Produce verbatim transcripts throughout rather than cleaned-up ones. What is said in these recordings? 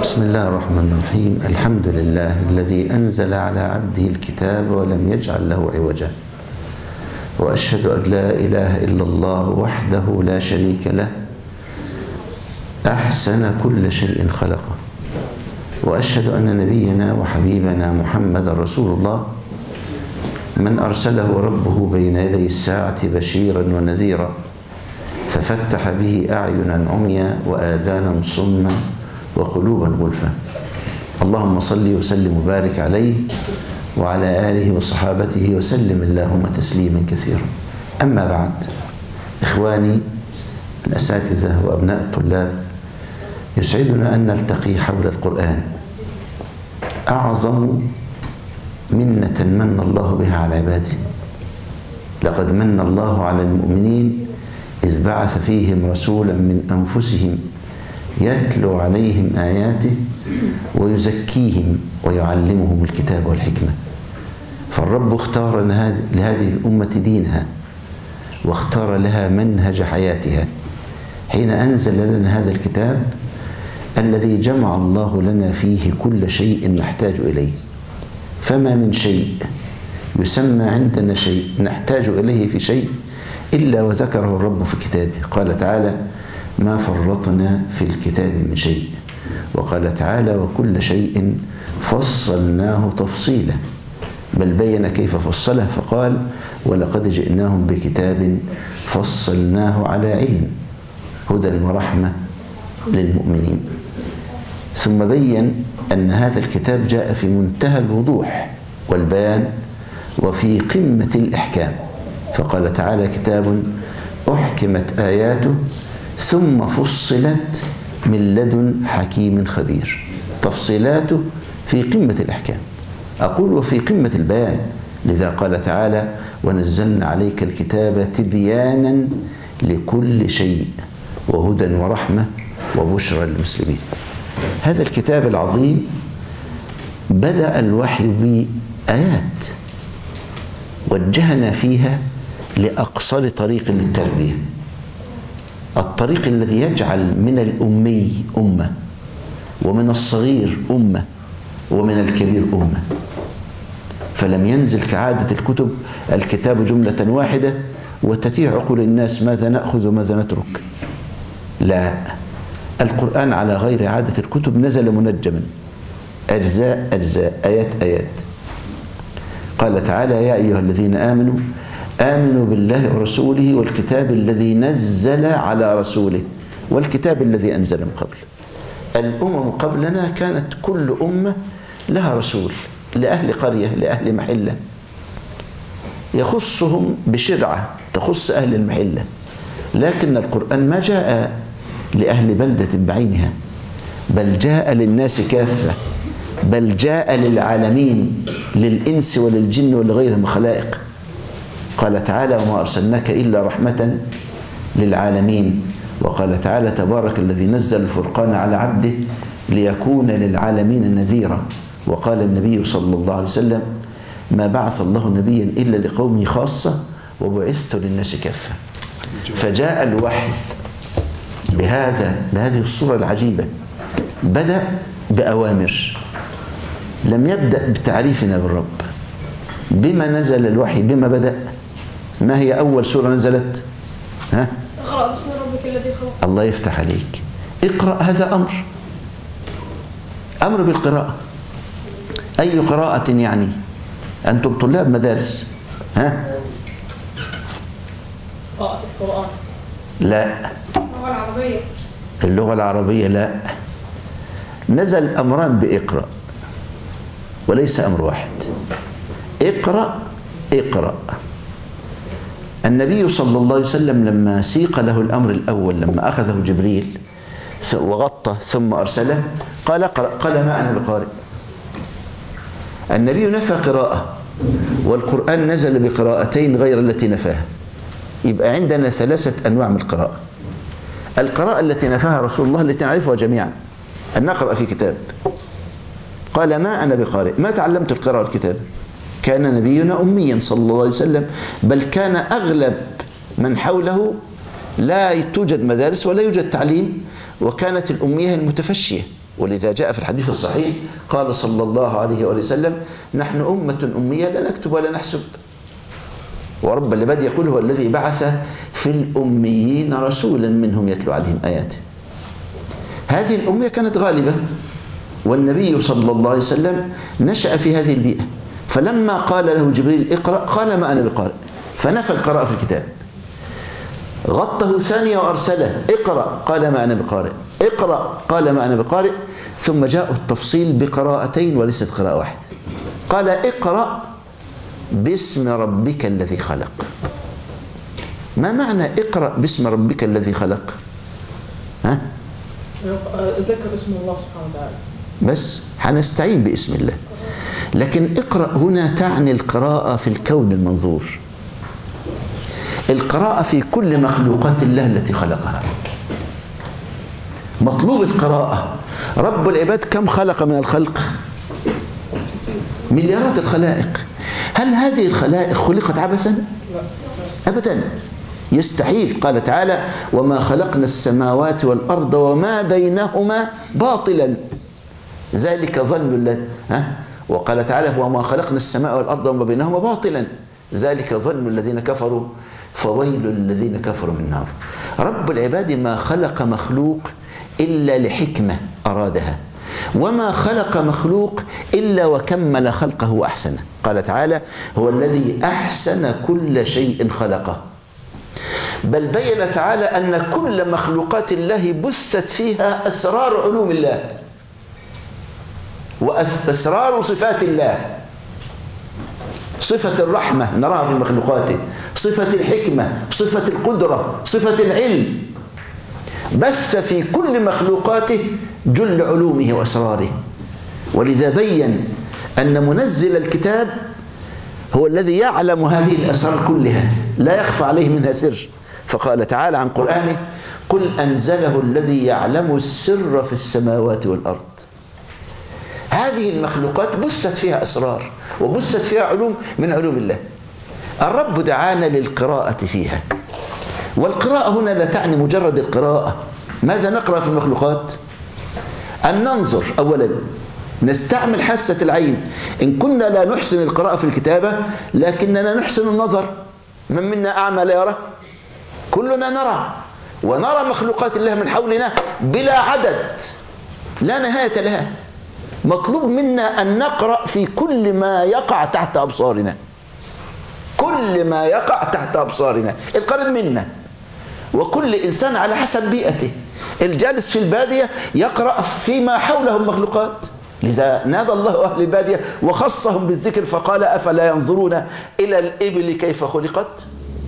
بسم الله الرحمن الرحيم. الحمد لله الذي أنزل على عبده الكتاب ولم يجعل له عوجا، وأشهد أن لا إله إلا الله وحده لا شريك له أحسن كل شيء خلقه، وأشهد أن نبينا وحبيبنا محمد رسول الله من أرسله ربه بين يدي الساعة بشيرا ونذيرا، ففتح به أعينا عميا وآذانا صما وقلوبا غلفا. اللهم صل وسلم وبارك عليه وعلى آله وصحابته وسلم اللهم تسليما كثيرا. أما بعد، إخواني الأساتذة وأبناء الطلاب، يسعدنا أن نلتقي حول القرآن، أعظم منة من الله بها على عباده. لقد من الله على المؤمنين إذ بعث فيهم رسولا من أنفسهم يتلو عليهم آياته ويزكيهم ويعلمهم الكتاب والحكمة. فالرب اختار لهذه الأمة دينها، واختار لها منهج حياتها حين أنزل لنا هذا الكتاب الذي جمع الله لنا فيه كل شيء نحتاج إليه. فما من شيء يسمى عندنا شيء نحتاج إليه في شيء إلا وذكره الرب في كتابه. قال تعالى: ما فرطنا في الكتاب من شيء. وقال تعالى: وكل شيء فصلناه تفصيلا، بل بين كيف فصله فقال: ولقد جئناهم بكتاب فصلناه على علم هدى ورحمة للمؤمنين. ثم بين أن هذا الكتاب جاء في منتهى الوضوح والبيان وفي قمة الإحكام، فقال تعالى: كتاب أحكمت آياته ثم فصلت من لدن حكيم خبير. تفصيلاته في قمة الإحكام، أقول وفي قمة البيان. لذا قال تعالى: ونزلنا عليك الكتاب تبيانا لكل شيء وهدى ورحمة وبشرى للمسلمين. هذا الكتاب العظيم بدأ الوحي بآيات وجهنا فيها لأقصر طريق للتربية، الطريق الذي يجعل من الأمي أمة، ومن الصغير أمة، ومن الكبير أمة. فلم ينزل كعادة الكتب الكتاب جملة واحدة وتتيه عقول الناس ماذا نأخذ وماذا نترك. لا، القرآن على غير عادة الكتب نزل منجما، أجزاء أجزاء، آيات آيات. قال تعالى: يا أيها الذين آمنوا آمنوا بالله ورسوله والكتاب الذي نزل على رسوله والكتاب الذي أنزل من قبل. الأمم قبلنا كانت كل أمة لها رسول، لأهل قرية، لأهل محلة، يخصهم بشرعة تخص أهل المحلة. لكن القرآن ما جاء لأهل بلدة بعينها، بل جاء للناس كافة، بل جاء للعالمين، للإنس وللجن ولغيرهم خلائق. قال تعالى: وما أرسلناك إلا رحمة للعالمين. وقال تعالى: تبارك الذي نزل الفرقان على عبده ليكون للعالمين نذيرا. وقال النبي صلى الله عليه وسلم: ما بعث الله نبيا إلا لقومه خاصة وبعثت للناس كافة. فجاء الوحي بهذا بهذه الصورة العجيبة. بدأ بأوامر، لم يبدأ بتعريفنا بالرب. بما نزل الوحي؟ بما بدأ؟ ما هي أول سورة نزلت؟ ها؟ اقرأ باسم ربك الذي خلق. الله يفتح عليك، اقرأ. هذا أمر، أمر بالقراءة. أي قراءة يعني؟ أنتم طلاب مدارس، ها؟ قراءة القرآن؟ لا. اللغة العربية؟ اللغة العربية لا. نزل أمران بإقرأ، وليس أمر واحد. اقرأ اقرأ. النبي صلى الله عليه وسلم لما سيق له الأمر الأول، لما أخذه جبريل وغطى ثم أرسله، قال اقرأ. قال: ما أنا بقارئ. النبي نفى قراءة، والقرآن نزل بقراءتين غير التي نفاها. يبقى عندنا ثلاثة أنواع من القراءة. القراءة التي نفاها رسول الله التي نعرفها جميعا، أن نقرأ في كتاب. قال: ما أنا بقارئ. ما تعلمت القراءة والكتاب. كان نبينا أميا صلى الله عليه وسلم، بل كان أغلب من حوله لا توجد مدارس ولا يوجد تعليم، وكانت الأمية المتفشية. ولذا جاء في الحديث الصحيح قال صلى الله عليه وآله وسلم نحن أمة أمية لا نكتب ولا نحسب. ورب العباد يقول هو الذي بعث في الأميين رسولا منهم يتلو عليهم آياته. هذه الأمية كانت غالبة، والنبي صلى الله عليه وسلم نشأ في هذه البيئة، فلما قال له جبريل اقرأ قال ما أنا بقارئ، فنفى القراءة في الكتاب. غطه ثانية وأرسله اقرأ قال ما أنا بقارئ، اقرأ قال ما أنا بقارئ، ثم جاء التفصيل بقراءتين وليست قراءة واحدة. قال اقرأ باسم ربك الذي خلق. ما معنى اقرأ باسم ربك الذي خلق؟ ها؟ ذكر اسم الله سبحانه وتعالى. بس هنستعين باسم الله، لكن اقرأ هنا تعني القراءة في الكون المنظور، القراءة في كل مخلوقات الله التي خلقها. مطلوب القراءة. رب العباد كم خلق من الخلق؟ مليارات الخلائق. هل هذه الخلائق خلقت عبثا؟ أبدا، يستحيل. قال تعالى وما خلقنا السماوات والأرض وما بينهما باطلا ذلك ظن الذين ها وقال تعالى وما خلقنا السماء والأرض وما بينهما باطلا ذلك ظن الذين كفروا فويل الذين كفروا من النار. رب العباد ما خلق مخلوق إلا لحكمة أرادها، وما خلق مخلوق إلا وكمل خلقه وأحسنه. قال تعالى هو الذي أحسن كل شيء خلقه. بل بين تعالى أن كل مخلوقات الله بثت فيها أسرار علوم الله وأسرار صفات الله. صفة الرحمة نراها في مخلوقاته، صفة الحكمة، صفة القدرة، صفة العلم، بث في كل مخلوقاته جل علومه وأسراره. ولذا بين أن منزل الكتاب هو الذي يعلم هذه الأسرار كلها لا يخفى عليه منها سر. فقال تعالى عن قرآنه قل أنزله الذي يعلم السر في السماوات والأرض. هذه المخلوقات بثت فيها أسرار وبثت فيها علوم من علوم الله. الرب دعانا للقراءة فيها، والقراءة هنا لا تعني مجرد القراءة. ماذا نقرأ في المخلوقات؟ أن ننظر أولا، نستعمل حاسة العين. إن كنا لا نحسن القراءة في الكتابة لكننا نحسن النظر. من منا أعمى لا يرى؟ كلنا نرى، ونرى مخلوقات الله من حولنا بلا عدد لا نهاية لها. مطلوب منا أن نقرأ في كل ما يقع تحت أبصارنا، كل ما يقع تحت أبصارنا القريب منا، وكل إنسان على حسب بيئته. الجالس في البادية يقرأ فيما حوله المخلوقات. لذا نادى الله أهل البادية وخصهم بالذكر فقال أفلا ينظرون إلى الإبل كيف خلقت.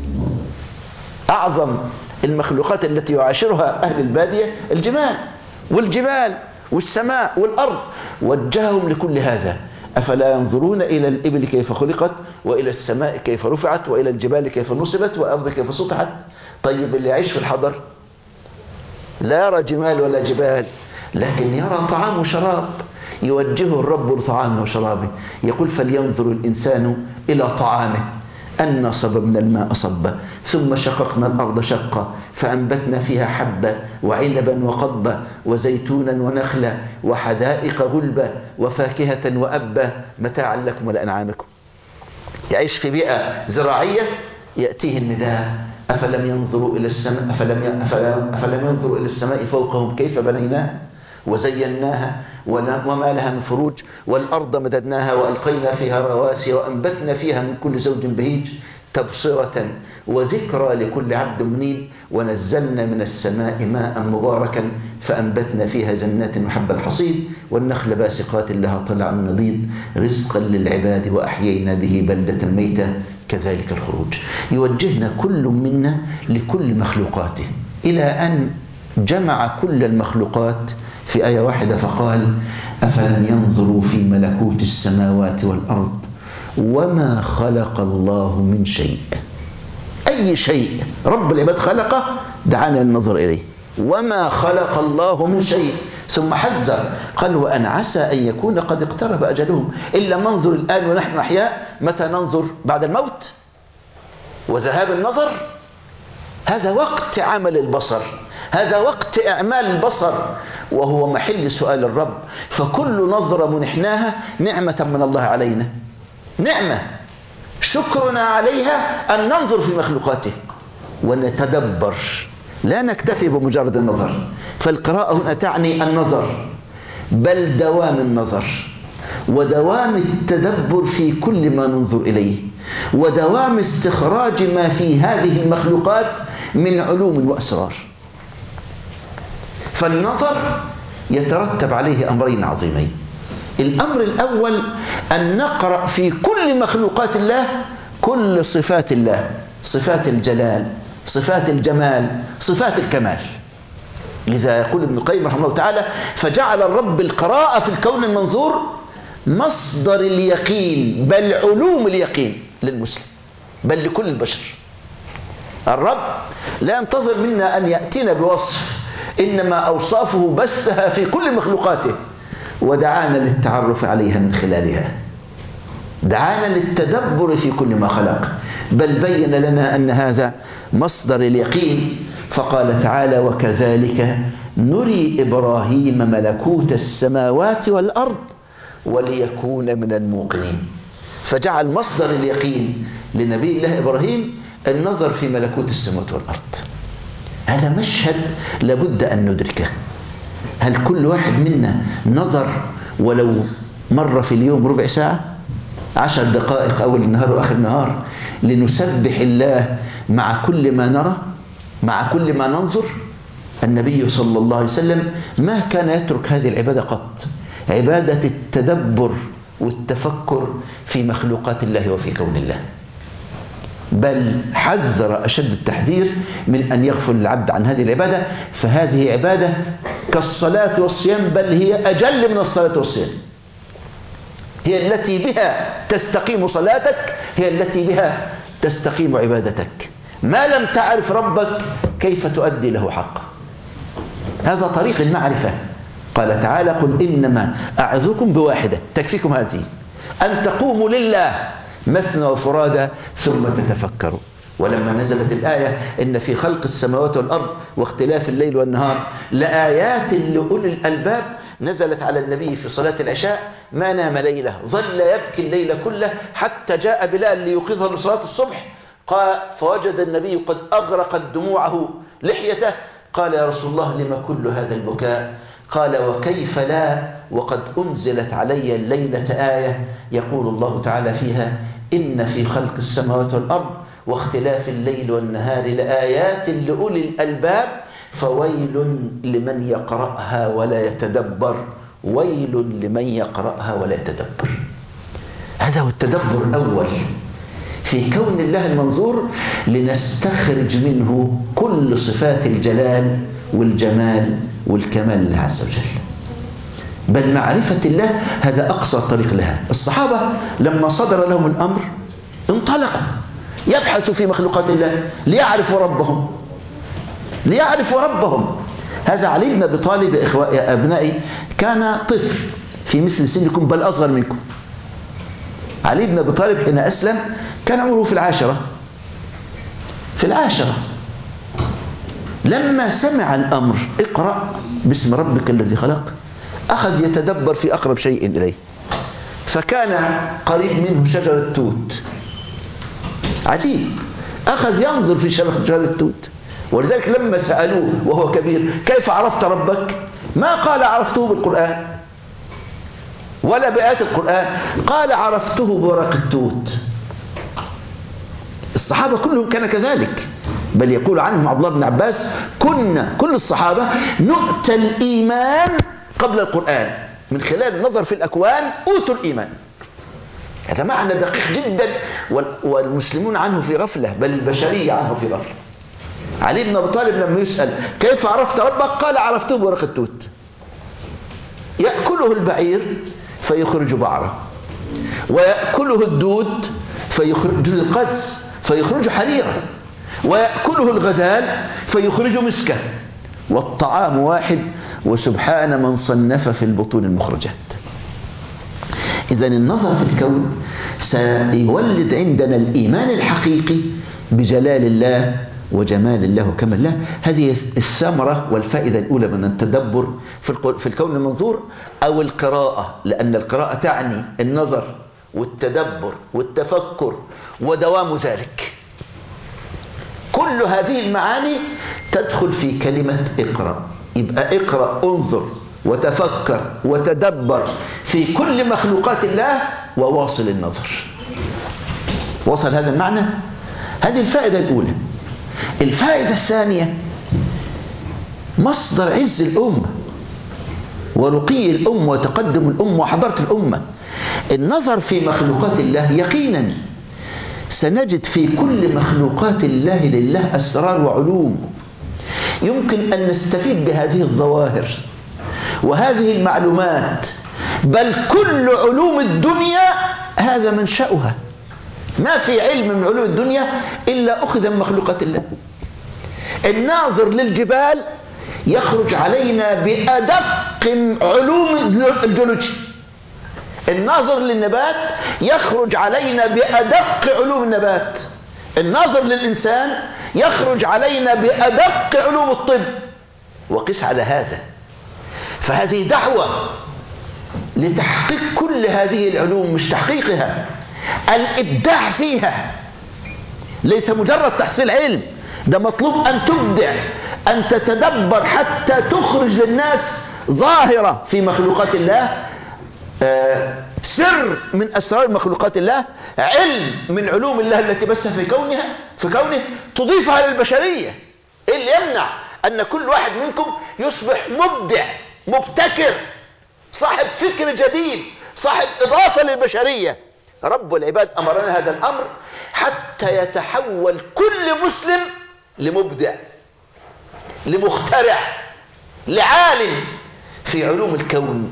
أعظم المخلوقات التي يعاشرها أهل البادية الجمال والجبال والسماء والأرض، وجههم لكل هذا. أفلا ينظرون إلى الإبل كيف خلقت وإلى السماء كيف رفعت وإلى الجبال كيف نصبت والأرض كيف سطحت. طيب اللي يعيش في الحضر لا يرى جمال ولا جبال، لكن يرى طعام وشراب، يوجهه الرب لطعامه وشرابه. يقول فلينظر الإنسان إلى طعامه أنا صببنا الماء صبا ثم شققنا الأرض شقا فأنبتنا فيها حبا وعنبا وقضبا وزيتونا ونخلا وحدائق غلبا وفاكهة وأبا متاعا لكم ولأنعامكم. يعيش في بيئة زراعية يأتيه النداء أفلم ينظروا إلى السماء أفلم, أفلم, أفلم ينظروا إلى السماء فوقهم كيف بنيناها وزيناها وما لها من فروج والأرض مددناها وألقينا فيها رواسي وأنبتنا فيها من كل زوج بهيج تبصرة وذكرى لكل عبد منيب ونزلنا من السماء ماء مباركا فأنبتنا فيها جنات وحب الحصيد والنخل باسقات لها طلع نضيد رزقا للعباد وأحيينا به بلدة ميتة كذلك الخروج. يوجهنا كل منا لكل مخلوقاته إلى أن جمع كل المخلوقات في آية واحدة فقال أفلم ينظروا في ملكوت السماوات والأرض وما خلق الله من شيء. أي شيء رب العباد خلقه دعانا النظر إليه. وما خلق الله من شيء. ثم حذر قال وأن عسى أن يكون قد اقترب أجلهم إلا ننظر الآن ونحن أحياء متى ننظر بعد الموت وذهاب النظر. هذا وقت عمل البصر، هذا وقت إعمال البصر وهو محل سؤال الرب. فكل نظرة منحناها نعمة من الله علينا، نعمة شكرنا عليها أن ننظر في مخلوقاته ونتدبر، لا نكتفي بمجرد النظر. فالقراءة هنا تعني النظر، بل دوام النظر ودوام التدبر في كل ما ننظر إليه، ودوام استخراج ما في هذه المخلوقات من علوم وأسرار. فالنظر يترتب عليه أمرين عظيمين. الأمر الأول أن نقرأ في كل مخلوقات الله كل صفات الله، صفات الجلال، صفات الجمال، صفات الكمال. لذا يقول ابن القيم رحمه الله تعالى: فجعل الرب القراءة في الكون المنظور مصدر اليقين، بل علوم اليقين للمسلم، بل لكل البشر. الرب لا ينتظر منا أن يأتينا بوصف، إنما أوصافه بثها في كل مخلوقاته، ودعانا للتعرف عليها من خلالها، دعانا للتدبر في كل ما خلق، بل بين لنا أن هذا مصدر اليقين. فقال تعالى: وكذلك نري إبراهيم ملكوت السماوات والأرض وليكون من الموقنين. فجعل مصدر اليقين لنبي الله إبراهيم النظر في ملكوت السماوات والأرض. هذا مشهد لابد أن ندركه. هل كل واحد منا نظر ولو مرة في اليوم ربع ساعة، عشر دقائق أول النهار وآخر النهار، لنسبح الله مع كل ما نرى، مع كل ما ننظر؟ النبي صلى الله عليه وسلم ما كان يترك هذه العبادة قط، عبادة التدبر والتفكر في مخلوقات الله وفي كون الله، بل حذر أشد التحذير من أن يغفل العبد عن هذه العبادة. فهذه عبادة كالصلاة والصيام، بل هي أجل من الصلاة والصيام. هي التي بها تستقيم صلاتك، هي التي بها تستقيم عبادتك. ما لم تعرف ربك كيف تؤدي له حقه؟ هذا طريق المعرفة. قال تعالى: قل إنما أعظكم بواحدة تكفيكم هذه، أن تقوموا لله مثنى وفرادى ثم تتفكروا. ولما نزلت الآية: إن في خلق السماوات والأرض واختلاف الليل والنهار لآيات لأولي الألباب، نزلت على النبي في صلاة العشاء، ما نام ليلة، ظل يبكي الليل كله حتى جاء بلال ليوقظه لصلاة الصبح. قال: فوجد النبي قد أغرقت دموعه لحيته. قال: يا رسول الله، لما كل هذا البكاء؟ قال: وكيف لا وقد أنزلت علي الليلة آية يقول الله تعالى فيها: إن في خلق السماوات والأرض واختلاف الليل والنهار لآيات لأولي الألباب، فويل لمن يقرأها ولا يتدبر، ويل لمن يقرأها ولا يتدبر. هذا هو التدبر الأول في كون الله المنظور، لنستخرج منه كل صفات الجلال والجمال والكمال لله عز وجل. بل معرفة الله هذا أقصى طريق لها. الصحابة لما صدر لهم الأمر انطلقوا يبحثوا في مخلوقات الله ليعرفوا ربهم، ليعرفوا ربهم. هذا علي بن أبي طالب يا أبنائي كان طفل في مثل سنكم بل أصغر منكم. علي بن أبي طالب حين أسلم كان عمره في العاشرة في العاشرة لما سمع الأمر: اقرأ باسم ربك الذي خلق، أخذ يتدبر في أقرب شيء إليه، فكان قريب منه شجرة توت. عجيب، أخذ ينظر في شجرة التوت. ولذلك لما سألوه وهو كبير: كيف عرفت ربك؟ ما قال عرفته بالقرآن ولا بآيات القرآن، قال عرفته بورق التوت. الصحابة كلهم كان كذلك، بل يقول عنهم عبد الله بن عباس: كنا كل الصحابة نؤتى الإيمان قبل القرآن، من خلال النظر في الأكوان أوتوا الإيمان. هذا معنى دقيق جدا، والمسلمون عنه في غفلة، بل البشرية عنه في غفلة. علي بن أبي طالب لما يسأل: كيف عرفت ربك؟ قال عرفته بورق التوت. يأكله البعير فيخرج بعره، ويأكله الدود فيخرج القز فيخرج حريرا، ويأكله الغزال فيخرج مسكا، والطعام واحد وسبحان من صنف في البطون المخرجات. إذن النظر في الكون سيولد عندنا الإيمان الحقيقي بجلال الله وجمال الله وكمال الله. هذه الثمرة والفائدة الأولى من التدبر في الكون المنظور أو القراءة، لأن القراءة تعني النظر والتدبر والتفكر ودوام ذلك. كل هذه المعاني تدخل في كلمة اقرأ. يبقى اقرأ، انظر وتفكر وتدبر في كل مخلوقات الله وواصل النظر. وصل هذا المعنى؟ هذه الفائدة الأولى. الفائدة الثانية مصدر عز الأمة ورقي الأمة وتقدم الأمة وحضارة الأمة. النظر في مخلوقات الله، يقينا سنجد في كل مخلوقات الله لله أسرار وعلوم يمكن أن نستفيد بهذه الظواهر وهذه المعلومات، بل كل علوم الدنيا هذا منشأها. ما في علم من علوم الدنيا إلا أخذ من مخلوقات الله. الناظر للجبال يخرج علينا بأدق علوم الجيولوجيا، الناظر للنبات يخرج علينا بأدق علوم النبات، الناظر للإنسان يخرج علينا بأدق علوم الطب. وقس على هذا، فهذه دعوة لتحقيق كل هذه العلوم، مش تحقيقها، الإبداع فيها. ليس مجرد تحصيل علم، ده مطلوب أن تبدع، أن تتدبر حتى تخرج للناس ظاهرة في مخلوقات الله، آه سر من أسرار مخلوقات الله، علم من علوم الله التي بث في كونها في كونه تضيفها للبشرية. إيه اللي يمنع أن كل واحد منكم يصبح مبدع مبتكر، صاحب فكر جديد، صاحب إضافة للبشرية؟ رب العباد أمرنا هذا الأمر حتى يتحول كل مسلم لمبدع، لمخترع، لعالم في علوم الكون،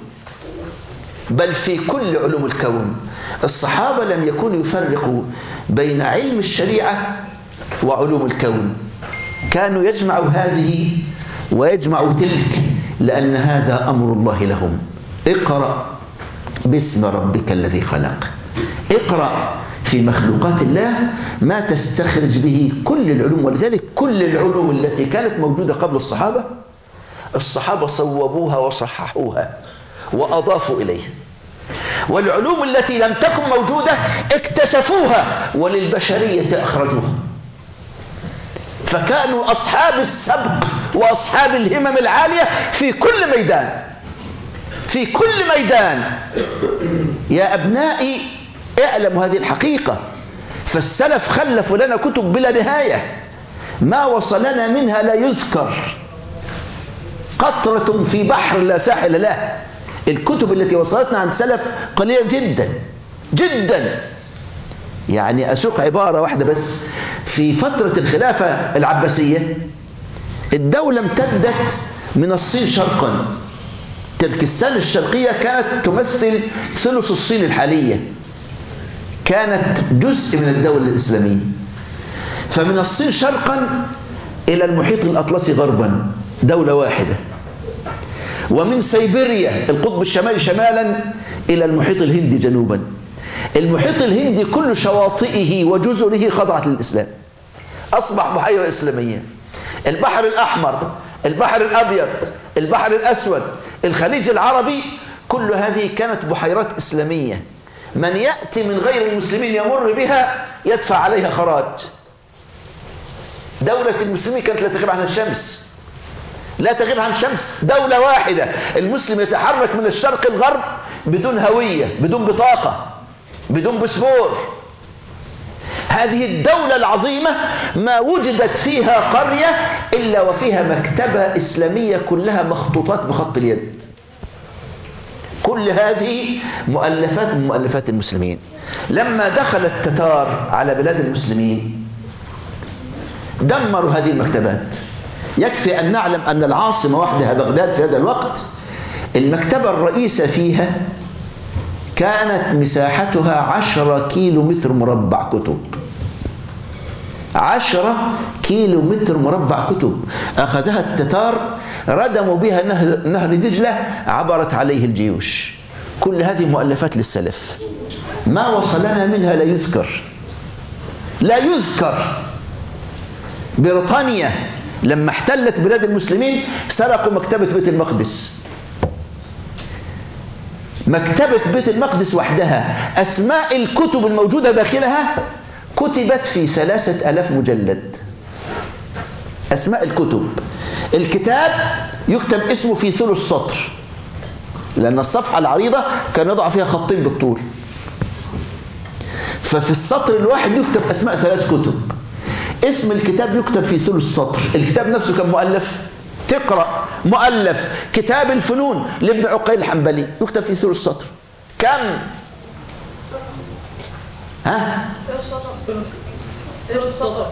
بل في كل علوم الكون. الصحابة لم يكونوا يفرقوا بين علم الشريعة وعلوم الكون، كانوا يجمعوا هذه ويجمعوا تلك، لأن هذا أمر الله لهم. اقرأ باسم ربك الذي خلق. اقرأ في مخلوقات الله ما تستخرج به كل العلوم. ولذلك كل العلوم التي كانت موجودة قبل الصحابة، الصحابة صوبوها وصححوها وأضافوا إليها، والعلوم التي لم تكن موجودة اكتشفوها وللبشرية أخرجوها. فكانوا أصحاب السبق وأصحاب الهمم العالية في كل ميدان، في كل ميدان. يا أبنائي اعلموا هذه الحقيقة، فالسلف خلفوا لنا كتب بلا نهاية، ما وصلنا منها لا يذكر، قطرة في بحر لا ساحل له. الكتب التي وصلتنا عن السلف قليلة جدا جدا. يعني أسوق عبارة واحدة بس، في فترة الخلافة العباسية الدولة امتدت من الصين شرقا. تركستان الشرقية كانت تمثل ثلث الصين الحالية، كانت جزء من الدولة الإسلامية. فمن الصين شرقا إلى المحيط الأطلسي غربا دولة واحدة، ومن سيبيريا القطب الشمالي شمالا إلى المحيط الهندي جنوبا. المحيط الهندي كل شواطئه وجزره خضعت للإسلام، أصبح بحيرة إسلامية. البحر الأحمر، البحر الأبيض، البحر الأسود، الخليج العربي، كل هذه كانت بحيرات إسلامية. من يأتي من غير المسلمين يمر بها يدفع عليها خراج. دولة المسلمين كانت لا تغيب عن الشمس، لا تغيب عن الشمس، دولة واحدة. المسلم يتحرك من الشرق الغرب بدون هوية، بدون بطاقة، بدون باسبور. هذه الدولة العظيمة ما وجدت فيها قرية إلا وفيها مكتبة إسلامية كلها مخطوطات بخط اليد. كل هذه مؤلفات من مؤلفات المسلمين. لما دخل التتار على بلاد المسلمين دمروا هذه المكتبات. يكفي أن نعلم أن العاصمة وحدها بغداد في هذا الوقت المكتبة الرئيسة فيها كانت مساحتها عشرة كيلو متر مربع كتب. عشرة كيلو متر مربع كتب أخذها التتار، ردموا بها نهر, نهر دجلة، عبرت عليه الجيوش. كل هذه مؤلفات للسلف، ما وصلنا منها لا يذكر، لا يذكر. بريطانيا لما احتلت بلاد المسلمين سرقوا مكتبة بيت المقدس. مكتبة بيت المقدس وحدها أسماء الكتب الموجودة داخلها كتبت في ثلاثة ألاف مجلد. أسماء الكتب، الكتاب يكتب اسمه في ثلث سطر، لأن الصفحة العريضة كان يضع فيها خطين بالطول، ففي السطر الواحد يكتب أسماء ثلاث كتب. اسم الكتاب يكتب في ثلث سطر. الكتاب نفسه كان مؤلف، تقرأ مؤلف كتاب الفنون لابن عقيل الحنبلي يكتب في ثلث سطر. كم؟ ها؟ ثلث سطر.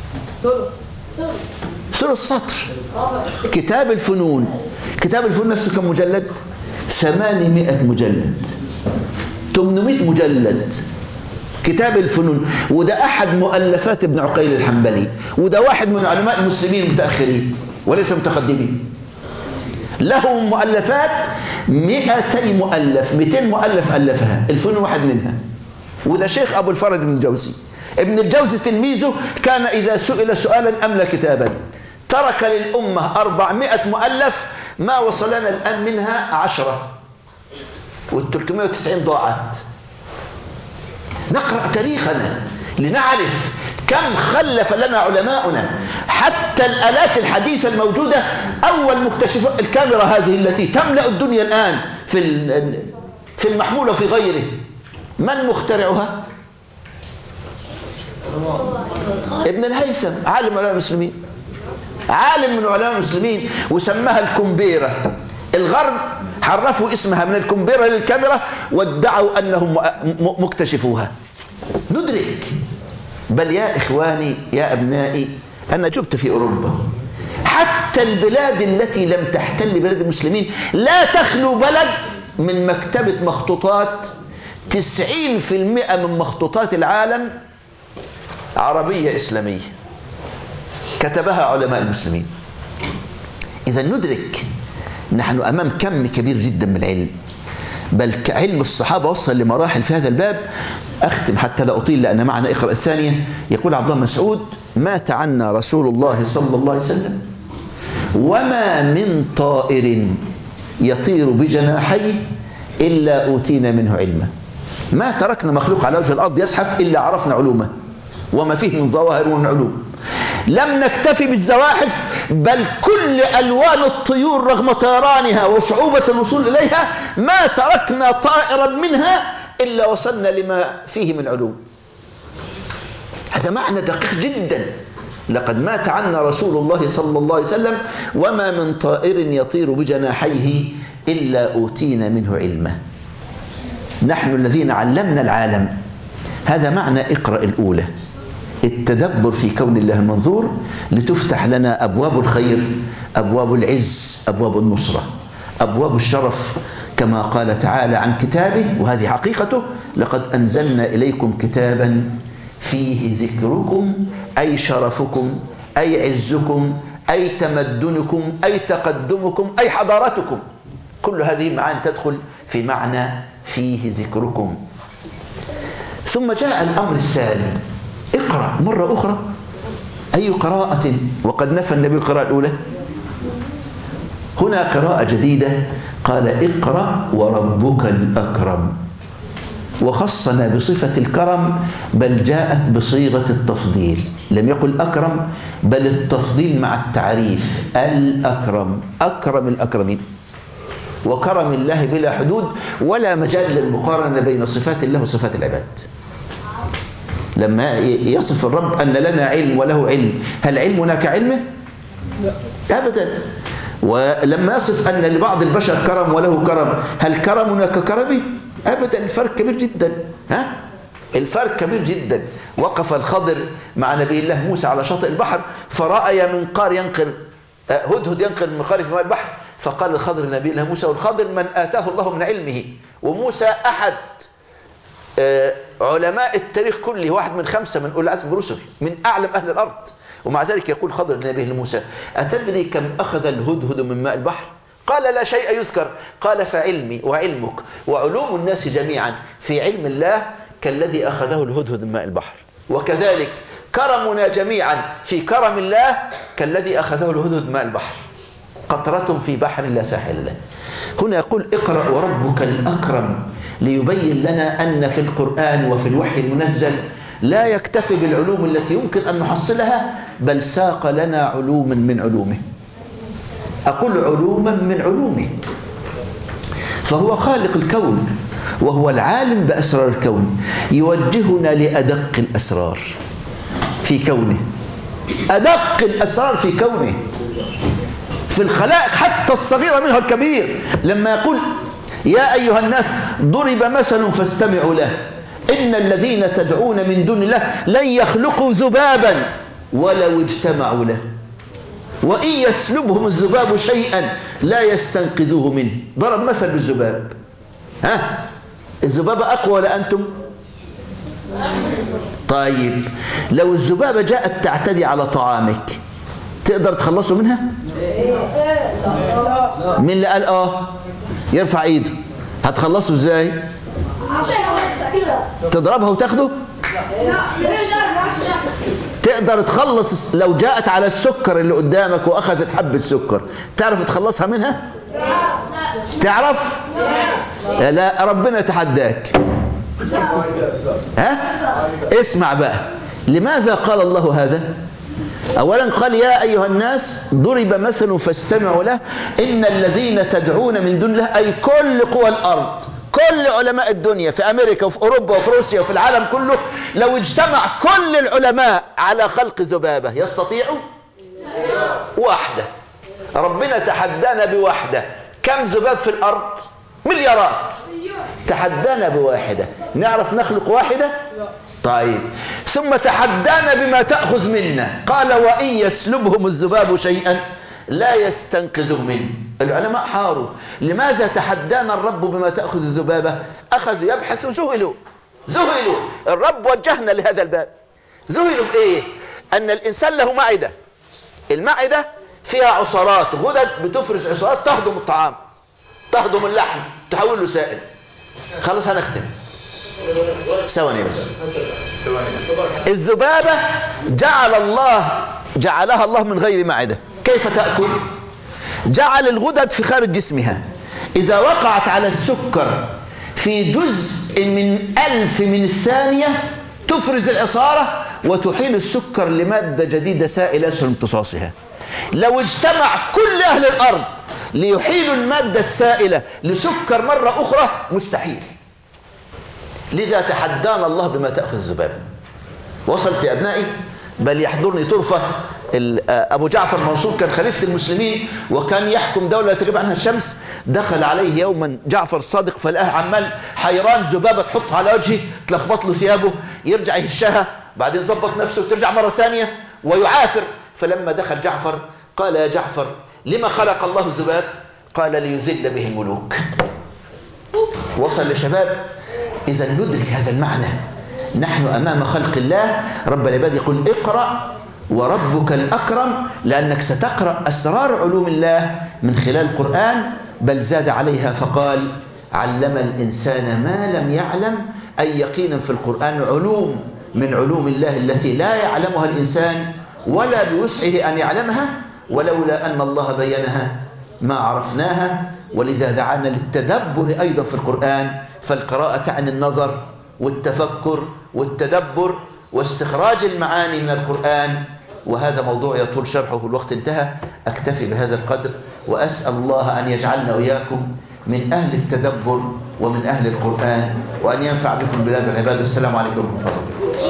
ثلث سطر. كتاب الفنون، كتاب الفنون نفسه كم مجلد؟ ثمانمائة مجلد، ثمانمائة مجلد كتاب الفنون. وده أحد مؤلفات ابن عقيل الحنبلي، وده واحد من علماء المسلمين المتأخرين وليس متقدمين. لهم مؤلفات مئتي مؤلف، مئتين مؤلف ألفها، الفنون واحد منها. وده شيخ أبو الفرج بن الجوزي. ابن الجوزي تلميذه كان إذا سئل سؤالا أملى كتابا. ترك للأمة أربعمائة مؤلف، ما وصلنا الآن منها عشرة، والثلاثمائة وتسعين ضاعت. نقرأ تاريخنا لنعرف كم خلف لنا علماؤنا. حتى الآلات الحديثة الموجودة، أول مكتشفات الكاميرا هذه التي تملأ الدنيا الآن في في المحمول وفي غيره، من مخترعها؟ ابن الهيثم، عالم علماء المسلمين، عالم من علماء المسلمين، وسماها الكمبيرة. الغرب حرفوا اسمها من الكمبيرة للكاميرا وادعوا أنهم مكتشفوها. ندرك. بل يا إخواني يا أبنائي، أنا جبت في أوروبا حتى البلاد التي لم تحتل بلاد المسلمين لا تخلو بلد من مكتبة مخطوطات. تسعين في المئة من مخطوطات العالم عربية إسلامية كتبها علماء المسلمين. إذا ندرك نحن أمام كم كبير جدا من العلم، بل علم الصحابة وصل لمراحل في هذا الباب. أختم حتى لا أطيل لأن معنا إقرأ الثانية. يقول عبد الله مسعود: مات عنا رسول الله صلى الله عليه وسلم وما من طائر يطير بجناحيه إلا أوتينا منه علما. ما تركنا مخلوق على وجه الأرض يزحف إلا عرفنا علومه وما فيه من ظواهر ومن علوم. لم نكتفي بالزواحف، بل كل ألوان الطيور رغم طيرانها وصعوبة الوصول إليها ما تركنا طائرا منها إلا وصلنا لما فيه من علوم. هذا معنى دقيق جدا. لقد مات عنا رسول الله صلى الله عليه وسلم وما من طائر يطير بجناحيه إلا أوتينا منه علما. نحن الذين علمنا العالم. هذا معنى اقرأ الأولى، التدبر في كون الله المنظور، لتفتح لنا أبواب الخير، أبواب العز، أبواب النصرة، أبواب الشرف، كما قال تعالى عن كتابه، وهذه حقيقته: لقد أنزلنا إليكم كتابا فيه ذكركم، أي شرفكم، أي عزكم، أي تمدنكم، أي تقدمكم، أي حضارتكم. كل هذه المعاني تدخل في معنى فيه ذكركم. ثم جاء الأمر الثاني: اقرأ مرة أخرى. أي قراءة؟ وقد نفى النبي القراءة الأولى. هنا قراءة جديدة، قال: اقرأ وربك الأكرم. وخصنا بصفة الكرم، بل جاءت بصيغة التفضيل. لم يقل أكرم، بل التفضيل مع التعريف: الأكرم، أكرم الأكرمين. وكرم الله بلا حدود، ولا مجال للمقارنة بين صفات الله وصفات العباد. لما يصف الرب أن لنا علم وله علم، هل علمنا كعلمه؟ لا أبدا. ولما يصف أن لبعض البشر كرم وله كرم، هل كرمنا ككرمه؟ أبدا. الفرق كبير جدا. ها؟ الفرق كبير جدا. وقف الخضر مع نبي الله موسى على شاطئ البحر، فرأى منقار ينقر، هدهد ينقر من منقار في ماء البحر، فقال الخضر لنبي الله موسى، والخضر من آتاه الله من علمه، وموسى أحد علماء التاريخ كله، واحد من خمسة من أولي العزم الرسل، من أعلم أهل الأرض. ومع ذلك يقول خضر لنبيه موسى: أتدري كم أخذ الهدهد من ماء البحر؟ قال: لا شيء يذكر. قال: فعلمي وعلمك وعلوم الناس جميعا في علم الله كالذي أخذه الهدهد من ماء البحر. وكذلك كرمنا جميعا في كرم الله كالذي أخذه الهدهد ماء البحر، قطرة في بحر لا ساحل له. هنا يقول اقرأ وربك الأكرم، ليبين لنا أن في القرآن وفي الوحي المنزل لا يكتفي بالعلوم التي يمكن أن نحصلها، بل ساق لنا علوما من علومه. أقول علوما من علومه، فهو خالق الكون وهو العالم بأسرار الكون، يوجهنا لأدق الأسرار في كونه، أدق الأسرار في كونه، في الخلائق حتى الصغيرة منها الكبير. لما يقول يا أيها الناس ضرب مثل فاستمعوا له إن الذين تدعون من دون الله لن يخلقوا ذبابا ولو اجتمعوا له وإن يسلبهم الذباب شيئا لا يستنقذوه منه. ضرب مثل بالذباب. ها، الذبابة أقوى ولا أنتم؟ طيب لو الذبابة جاءت تعتدي على طعامك تقدر تخلصوا منها؟ مين اللي قال اه؟ يرفع ايده. هتخلصوا ازاي؟ تضربها وتاخده؟ تقدر تخلص لو جاءت على السكر اللي قدامك واخذت حبة سكر، تعرف تخلصها منها؟ تعرف؟ لا، ربنا يتحداك. ها؟ اسمع بقى، لماذا قال الله هذا؟ أولا قال يا أيها الناس ضرب مثل فاستمعوا له إن الذين تدعون من دون الله، أي كل قوى الأرض، كل علماء الدنيا في أمريكا وفي أوروبا وفي روسيا وفي العالم كله، لو اجتمع كل العلماء على خلق ذبابة يستطيعوا؟ واحدة. ربنا تحدانا بواحدة. كم ذباب في الأرض؟ مليارات. تحدانا بواحدة. نعرف نخلق واحدة؟ طيب ثم تحدانا بما تأخذ منا، قال وإن يسلبهم الذباب شيئا لا يستنقذوا منه. العلماء حاروا لماذا تحدانا الرب بما تأخذ الذبابة؟ أخذوا يبحثوا، ذهلوا ذهلوا الرب وجهنا لهذا الباب. ذهلوا بإيه؟ أن الإنسان له معدة، المعدة فيها عصارات، غدد بتفرز عصارات تهضم الطعام، تهضم اللحم، تحول له سائل. خلاص هنختم ثواني بس. الذبابة جعل الله جعلها الله من غير معدة، كيف تأكل؟ جعل الغدد في خارج جسمها، إذا وقعت على السكر في جزء من ألف من الثانية تفرز العصارة وتحيل السكر لمادة جديدة سائلة يسهل امتصاصها. لو اجتمع كل أهل الأرض ليحيلوا المادة السائلة لسكر مرة أخرى مستحيل. لذا تحدانا الله بما تأخذ الذبابة. وصلت يا أبنائي؟ بل يحضرني طرفة أبو جعفر منصور كان خليفة المسلمين وكان يحكم دولة تغيب عنها الشمس. دخل عليه يوما جعفر الصادق فلقاه عمال حيران، ذبابة تحطها على وجهه تلخبط له ثيابه، يرجع يهشها، بعدين يظبط نفسه وترجع مرة ثانية ويعافر. فلما دخل جعفر قال يا جعفر لما خلق الله الذباب؟ قال ليذل به الملوك. وصل لشباب؟ إذا ندرك هذا المعنى، نحن أمام خلق الله. رب العباد يقول اقرأ وربك الأكرم، لأنك ستقرأ أسرار علوم الله من خلال القرآن. بل زاد عليها فقال علم الإنسان ما لم يعلم، أي يقينا في القرآن علوم من علوم الله التي لا يعلمها الإنسان ولا بوسعه أن يعلمها، ولولا أن الله بينها ما عرفناها. ولذا دعانا للتدبر أيضا في القرآن، فالقراءة تعني النظر والتفكر والتدبر واستخراج المعاني من القرآن. وهذا موضوع يطول شرحه، الوقت انتهى. أكتفي بهذا القدر وأسأل الله أن يجعلنا وإياكم من أهل التدبر ومن أهل القرآن، وأن ينفع بكم بلاد العباد. السلام عليكم ورحمة الله.